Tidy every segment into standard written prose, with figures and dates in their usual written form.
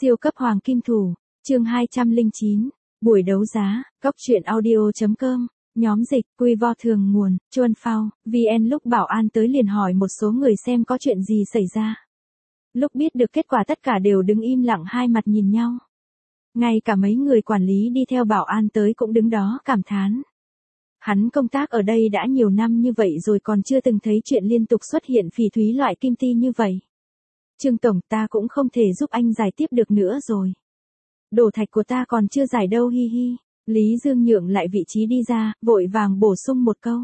Siêu cấp hoàng kim thủ, chương 209, buổi đấu giá, góc truyện audio.com, nhóm dịch, quy vo thường nguồn, Chuan Phao, VN. Lúc bảo an tới liền hỏi một số người xem có chuyện gì xảy ra. Lúc biết được kết quả tất cả đều đứng im lặng hai mặt nhìn nhau. Ngay cả mấy người quản lý đi theo bảo an tới cũng đứng đó cảm thán. Hắn công tác ở đây đã nhiều năm như vậy rồi còn chưa từng thấy chuyện liên tục xuất hiện phỉ thúy loại kim ti như vậy. Trương Tổng, ta cũng không thể giúp anh giải tiếp được nữa rồi. Đồ thạch của ta còn chưa giải đâu hi hi. Lý Dương nhượng lại vị trí đi ra, vội vàng bổ sung một câu.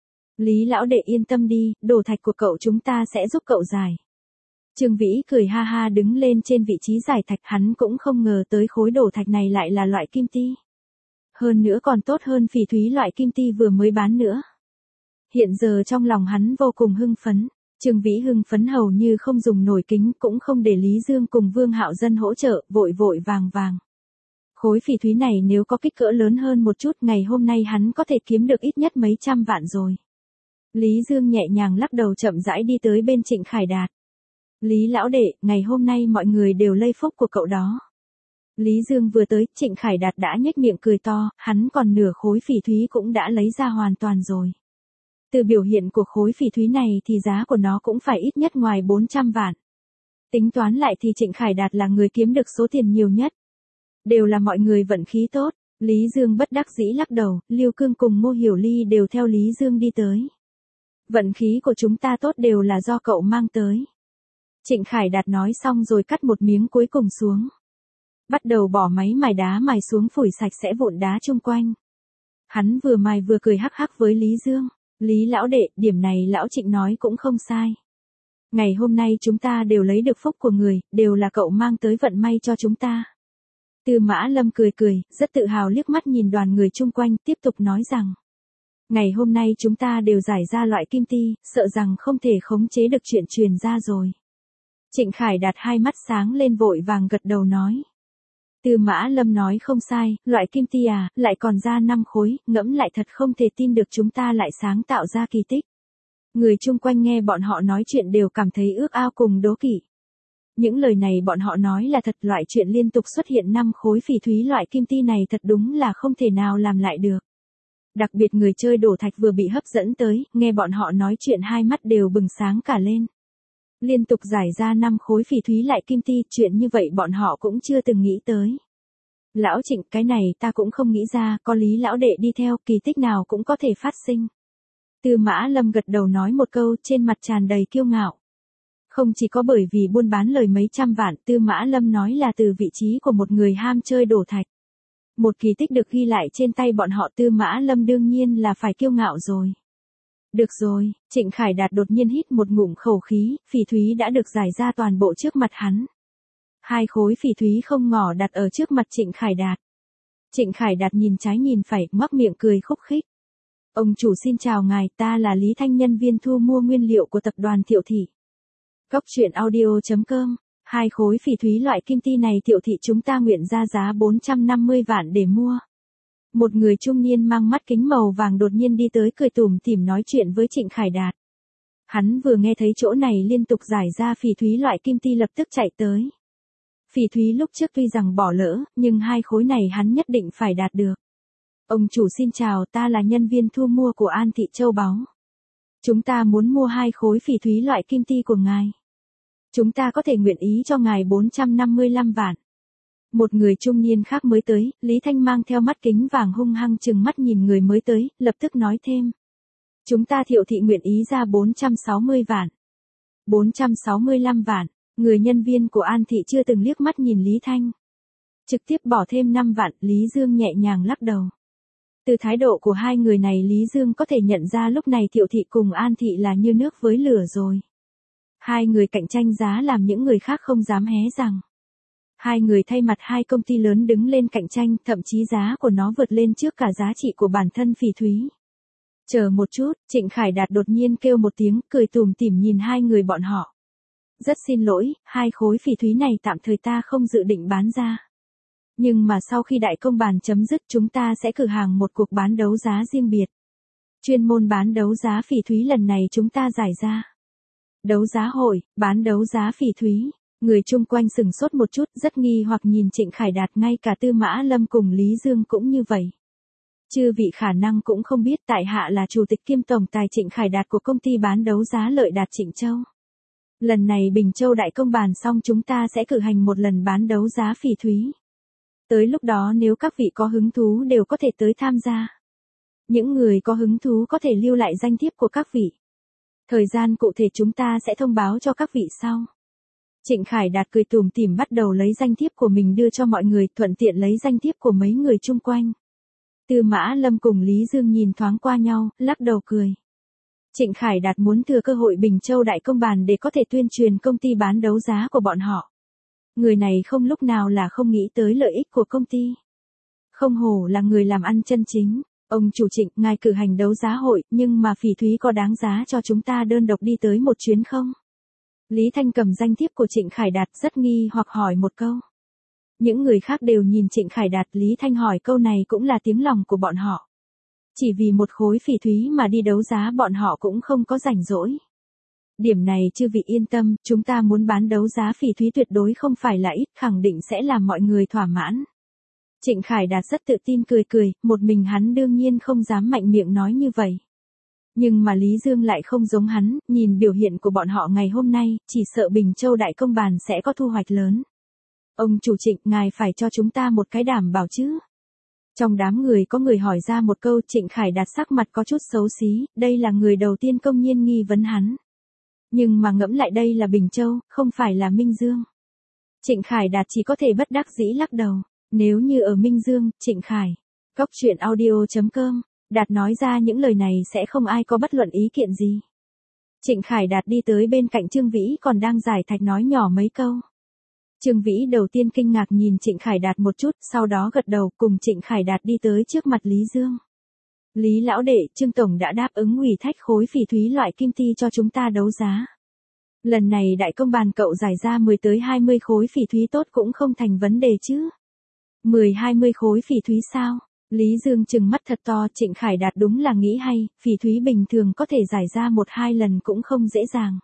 Lý lão đệ yên tâm đi, đồ thạch của cậu chúng ta sẽ giúp cậu giải. Trương Vĩ cười ha ha đứng lên trên vị trí giải thạch, hắn cũng không ngờ tới khối đồ thạch này lại là loại kim ti. Hơn nữa còn tốt hơn phỉ thúy loại kim ti vừa mới bán nữa. Hiện giờ trong lòng hắn vô cùng hưng phấn. Trương Vĩ hưng phấn hầu như không dùng nổi kính, cũng không để Lý Dương cùng Vương Hạo Dân hỗ trợ, vội vội vàng vàng. Khối phỉ thúy này nếu có kích cỡ lớn hơn một chút, ngày hôm nay hắn có thể kiếm được ít nhất mấy trăm vạn rồi. Lý Dương nhẹ nhàng lắc đầu chậm rãi đi tới bên Trịnh Khải Đạt. Lý lão đệ, ngày hôm nay mọi người đều lây phúc của cậu đó. Lý Dương vừa tới, Trịnh Khải Đạt đã nhếch miệng cười to, hắn còn nửa khối phỉ thúy cũng đã lấy ra hoàn toàn rồi. Từ biểu hiện của khối phỉ thúy này thì giá của nó cũng phải ít nhất ngoài 400 vạn. Tính toán lại thì Trịnh Khải Đạt là người kiếm được số tiền nhiều nhất. Đều là mọi người vận khí tốt. Lý Dương bất đắc dĩ lắc đầu, Liêu Cương cùng Ngô Hiểu Ly đều theo Lý Dương đi tới. Vận khí của chúng ta tốt đều là do cậu mang tới. Trịnh Khải Đạt nói xong rồi cắt một miếng cuối cùng xuống. Bắt đầu bỏ máy mài đá mài xuống phủi sạch sẽ vụn đá chung quanh. Hắn vừa mài vừa cười hắc hắc với Lý Dương. Lý lão đệ, điểm này lão Trịnh nói cũng không sai. Ngày hôm nay chúng ta đều lấy được phúc của người, đều là cậu mang tới vận may cho chúng ta. Tư Mã Lâm cười cười, rất tự hào liếc mắt nhìn đoàn người chung quanh, tiếp tục nói rằng. Ngày hôm nay chúng ta đều giải ra loại kim ti, sợ rằng không thể khống chế được chuyện truyền ra rồi. Trịnh Khải Đạt hai mắt sáng lên vội vàng gật đầu nói. Tư Mã Lâm nói không sai, loại kim ti à, lại còn ra 5 khối, ngẫm lại thật không thể tin được chúng ta lại sáng tạo ra kỳ tích. Người chung quanh nghe bọn họ nói chuyện đều cảm thấy ước ao cùng đố kỵ. Những lời này bọn họ nói là thật, loại chuyện liên tục xuất hiện 5 khối phỉ thúy loại kim ti này thật đúng là không thể nào làm lại được. Đặc biệt người chơi đổ thạch vừa bị hấp dẫn tới, nghe bọn họ nói chuyện hai mắt đều bừng sáng cả lên. Liên tục giải ra 5 khối phỉ thúy lại kim ti, chuyện như vậy bọn họ cũng chưa từng nghĩ tới. Lão Trịnh, cái này ta cũng không nghĩ ra, có Lý lão đệ đi theo, kỳ tích nào cũng có thể phát sinh. Tư Mã Lâm gật đầu nói một câu, trên mặt tràn đầy kiêu ngạo. Không chỉ có bởi vì buôn bán lời mấy trăm vạn, Tư Mã Lâm nói là từ vị trí của một người ham chơi đổ thạch. Một kỳ tích được ghi lại trên tay bọn họ, Tư Mã Lâm đương nhiên là phải kiêu ngạo rồi. Được rồi, Trịnh Khải Đạt đột nhiên hít một ngụm khẩu khí, phỉ thúy đã được giải ra toàn bộ trước mặt hắn. 2 khối phỉ thúy không ngỏ đặt ở trước mặt Trịnh Khải Đạt. Trịnh Khải Đạt nhìn trái nhìn phải, ngoác miệng cười khúc khích. Ông chủ xin chào ngài, ta là Lý Thanh, nhân viên thu mua nguyên liệu của tập đoàn Thiệu Thị. Góc truyện audio.com, 2 khối phỉ thúy loại kim ti này Thiệu Thị chúng ta nguyện ra giá 450 vạn để mua. Một người trung niên mang mắt kính màu vàng đột nhiên đi tới cười tủm tỉm nói chuyện với Trịnh Khải Đạt. Hắn vừa nghe thấy chỗ này liên tục giải ra phỉ thúy loại kim ti lập tức chạy tới. Phỉ thúy lúc trước tuy rằng bỏ lỡ, nhưng 2 khối này hắn nhất định phải đạt được. Ông chủ xin chào, ta là nhân viên thu mua của An Thị Châu Báu. Chúng ta muốn mua 2 khối phỉ thúy loại kim ti của ngài. Chúng ta có thể nguyện ý cho ngài 455 vạn. Một người trung niên khác mới tới, Lý Thanh mang theo mắt kính vàng hung hăng trừng mắt nhìn người mới tới, lập tức nói thêm. Chúng ta Thiệu Thị nguyện ý ra 460 vạn. 465 vạn, người nhân viên của An Thị chưa từng liếc mắt nhìn Lý Thanh. Trực tiếp bỏ thêm 5 vạn, Lý Dương nhẹ nhàng lắc đầu. Từ thái độ của hai người này Lý Dương có thể nhận ra lúc này Thiệu Thị cùng An Thị là như nước với lửa rồi. Hai người cạnh tranh giá làm những người khác không dám hé răng. Hai người thay mặt 2 công ty lớn đứng lên cạnh tranh, thậm chí giá của nó vượt lên trước cả giá trị của bản thân phỉ thúy. Chờ một chút, Trịnh Khải Đạt đột nhiên kêu một tiếng, cười tủm tỉm nhìn hai người bọn họ. Rất xin lỗi, 2 khối phỉ thúy này tạm thời ta không dự định bán ra. Nhưng mà sau khi đại công bàn chấm dứt chúng ta sẽ cử hành một cuộc bán đấu giá riêng biệt. Chuyên môn bán đấu giá phỉ thúy lần này chúng ta giải ra. Đấu giá hội, bán đấu giá phỉ thúy. Người chung quanh sừng sốt một chút, rất nghi hoặc nhìn Trịnh Khải Đạt, ngay cả Tư Mã Lâm cùng Lý Dương cũng như vậy. Chư vị khả năng cũng không biết tại hạ là chủ tịch kiêm tổng tài Trịnh Khải Đạt của công ty bán đấu giá Lợi Đạt Trịnh Châu. Lần này Bình Châu đại công bàn xong chúng ta sẽ cử hành một lần bán đấu giá phỉ thúy. Tới lúc đó nếu các vị có hứng thú đều có thể tới tham gia. Những người có hứng thú có thể lưu lại danh thiếp của các vị. Thời gian cụ thể chúng ta sẽ thông báo cho các vị sau. Trịnh Khải Đạt cười tủm tỉm bắt đầu lấy danh thiếp của mình đưa cho mọi người, thuận tiện lấy danh thiếp của mấy người chung quanh. Tư Mã Lâm cùng Lý Dương nhìn thoáng qua nhau, lắc đầu cười. Trịnh Khải Đạt muốn thừa cơ hội Bình Châu đại công bàn để có thể tuyên truyền công ty bán đấu giá của bọn họ. Người này không lúc nào là không nghĩ tới lợi ích của công ty. Không hổ là người làm ăn chân chính. Ông chủ Trịnh, ngài cử hành đấu giá hội, nhưng mà phỉ thúy có đáng giá cho chúng ta đơn độc đi tới một chuyến không? Lý Thanh cầm danh thiếp của Trịnh Khải Đạt rất nghi hoặc hỏi một câu. Những người khác đều nhìn Trịnh Khải Đạt, Lý Thanh hỏi câu này cũng là tiếng lòng của bọn họ. Chỉ vì một khối phỉ thúy mà đi đấu giá bọn họ cũng không có rảnh rỗi. Điểm này chư vị yên tâm, chúng ta muốn bán đấu giá phỉ thúy tuyệt đối không phải là ít, khẳng định sẽ làm mọi người thỏa mãn. Trịnh Khải Đạt rất tự tin cười cười, một mình hắn đương nhiên không dám mạnh miệng nói như vậy. Nhưng mà Lý Dương lại không giống hắn, nhìn biểu hiện của bọn họ ngày hôm nay, chỉ sợ Bình Châu đại công bàn sẽ có thu hoạch lớn. Ông chủ Trịnh, ngài phải cho chúng ta một cái đảm bảo chứ. Trong đám người có người hỏi ra một câu, Trịnh Khải Đạt sắc mặt có chút xấu xí, đây là người đầu tiên công nhiên nghi vấn hắn. Nhưng mà ngẫm lại đây là Bình Châu, không phải là Minh Dương. Trịnh Khải Đạt chỉ có thể bất đắc dĩ lắc đầu, nếu như ở Minh Dương, Trịnh Khải. Góc chuyện audio.com, Đạt nói ra những lời này sẽ không ai có bất luận ý kiện gì. Trịnh Khải Đạt đi tới bên cạnh Trương Vĩ còn đang giải thạch nói nhỏ mấy câu. Trương Vĩ đầu tiên kinh ngạc nhìn Trịnh Khải Đạt một chút, sau đó gật đầu cùng Trịnh Khải Đạt đi tới trước mặt Lý Dương. Lý lão đệ, Trương Tổng đã đáp ứng ủy thác khối phỉ thúy loại kim ti cho chúng ta đấu giá. Lần này đại công bàn cậu giải ra 10 tới 20 khối phỉ thúy tốt cũng không thành vấn đề chứ. 10-20 khối phỉ thúy sao? Lý Dương trừng mắt thật to, Trịnh Khải Đạt đúng là nghĩ hay, phỉ thúy bình thường có thể giải ra 1-2 lần cũng không dễ dàng.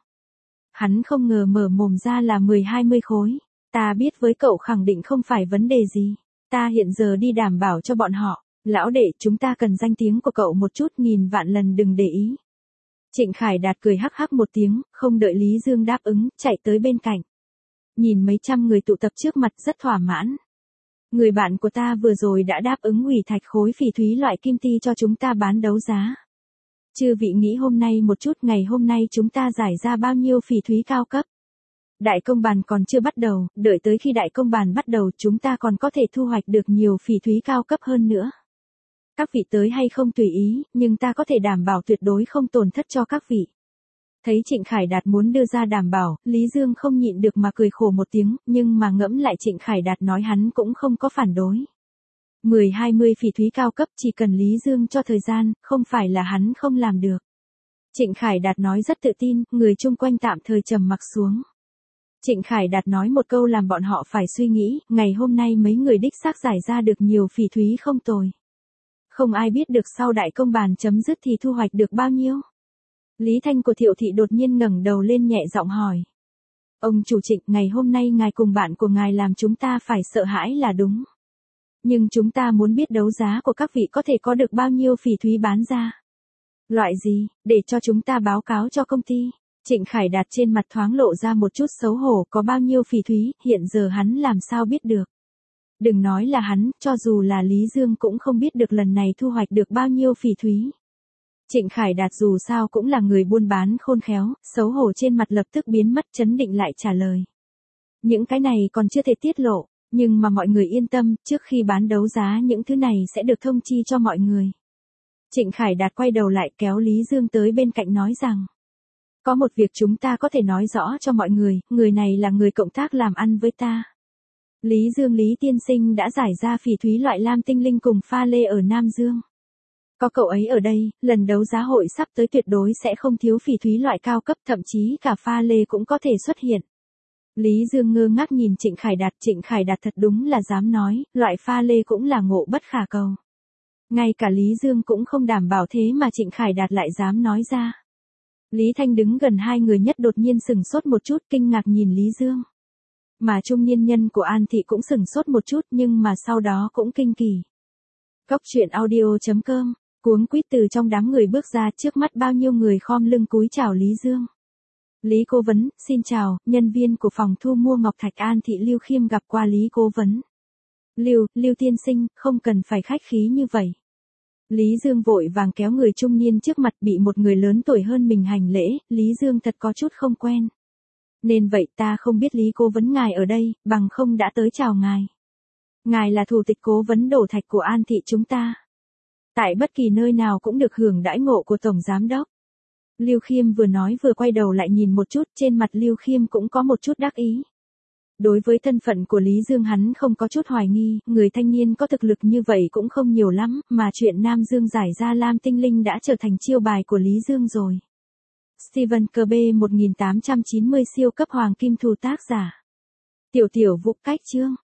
Hắn không ngờ mở mồm ra là 10-20 khối. Ta biết với cậu khẳng định không phải vấn đề gì. Ta hiện giờ đi đảm bảo cho bọn họ. Lão đệ, chúng ta cần danh tiếng của cậu một chút, nghìn vạn lần đừng để ý. Trịnh Khải Đạt cười hắc hắc một tiếng, không đợi Lý Dương đáp ứng, chạy tới bên cạnh. Nhìn mấy trăm người tụ tập trước mặt rất thỏa mãn. Người bạn của ta vừa rồi đã đáp ứng ủy thạch khối phỉ thúy loại kim ti cho chúng ta bán đấu giá. Chư vị nghĩ hôm nay một chút, ngày hôm nay chúng ta giải ra bao nhiêu phỉ thúy cao cấp. Đại công bàn còn chưa bắt đầu, đợi tới khi đại công bàn bắt đầu chúng ta còn có thể thu hoạch được nhiều phỉ thúy cao cấp hơn nữa. Các vị tới hay không tùy ý, nhưng ta có thể đảm bảo tuyệt đối không tổn thất cho các vị. Thấy Trịnh Khải Đạt muốn đưa ra đảm bảo, Lý Dương không nhịn được mà cười khổ một tiếng, nhưng mà ngẫm lại Trịnh Khải Đạt nói hắn cũng không có phản đối. 10-20 phỉ thúy cao cấp chỉ cần Lý Dương cho thời gian, không phải là hắn không làm được. Trịnh Khải Đạt nói rất tự tin, người chung quanh tạm thời trầm mặc xuống. Trịnh Khải Đạt nói một câu làm bọn họ phải suy nghĩ, ngày hôm nay mấy người đích xác giải ra được nhiều phỉ thúy không tồi. Không ai biết được sau đại công bàn chấm dứt thì thu hoạch được bao nhiêu. Lý Thanh của Thiệu Thị đột nhiên ngẩng đầu lên nhẹ giọng hỏi. Ông chủ Trịnh, ngày hôm nay ngài cùng bạn của ngài làm chúng ta phải sợ hãi là đúng. Nhưng chúng ta muốn biết đấu giá của các vị có thể có được bao nhiêu phỉ thúy bán ra. Loại gì, để cho chúng ta báo cáo cho công ty. Trịnh Khải Đạt trên mặt thoáng lộ ra một chút xấu hổ, có bao nhiêu phỉ thúy, hiện giờ hắn làm sao biết được. Đừng nói là hắn, cho dù là Lý Dương cũng không biết được lần này thu hoạch được bao nhiêu phỉ thúy. Trịnh Khải Đạt dù sao cũng là người buôn bán khôn khéo, xấu hổ trên mặt lập tức biến mất, trấn định lại trả lời. Những cái này còn chưa thể tiết lộ, nhưng mà mọi người yên tâm, trước khi bán đấu giá những thứ này sẽ được thông chi cho mọi người. Trịnh Khải Đạt quay đầu lại kéo Lý Dương tới bên cạnh nói rằng. Có một việc chúng ta có thể nói rõ cho mọi người này là người cộng tác làm ăn với ta. Lý Dương Lý tiên sinh đã giải ra phỉ thúy loại lam tinh linh cùng pha lê ở Nam Dương. Có cậu ấy ở đây, lần đấu giá hội sắp tới tuyệt đối sẽ không thiếu phỉ thúy loại cao cấp, thậm chí cả pha lê cũng có thể xuất hiện. Lý Dương ngơ ngác nhìn Trịnh Khải Đạt thật đúng là dám nói, loại pha lê cũng là ngộ bất khả cầu. Ngay cả Lý Dương cũng không đảm bảo thế mà Trịnh Khải Đạt lại dám nói ra. Lý Thanh đứng gần hai người nhất đột nhiên sừng sốt một chút, kinh ngạc nhìn Lý Dương. Mà trung niên nhân của An Thị cũng sửng sốt một chút nhưng mà sau đó cũng kinh kỳ. Cốc truyện audio.com, cuống quýt từ trong đám người bước ra, trước mắt bao nhiêu người khom lưng cúi chào Lý Dương. Lý Cố Vấn, xin chào, nhân viên của phòng thu mua ngọc thạch An Thị. Lưu Khiêm gặp qua Lý Cố Vấn. Lưu tiên sinh, không cần phải khách khí như vậy. Lý Dương vội vàng kéo người trung niên trước mặt, bị một người lớn tuổi hơn mình hành lễ, Lý Dương thật có chút không quen. Nên vậy ta không biết Lý Cố Vấn ngài ở đây, bằng không đã tới chào ngài. Ngài là thủ tịch cố vấn đổ thạch của An Thị chúng ta. Tại bất kỳ nơi nào cũng được hưởng đãi ngộ của Tổng Giám Đốc. Lưu Khiêm vừa nói vừa quay đầu lại nhìn một chút, trên mặt Lưu Khiêm cũng có một chút đắc ý. Đối với thân phận của Lý Dương hắn không có chút hoài nghi, người thanh niên có thực lực như vậy cũng không nhiều lắm, mà chuyện Nam Dương giải ra Lam Tinh Linh đã trở thành chiêu bài của Lý Dương rồi. Stephen Kirby 1890 siêu cấp hoàng kim thủ tác giả. Tiểu Vũ cách chương.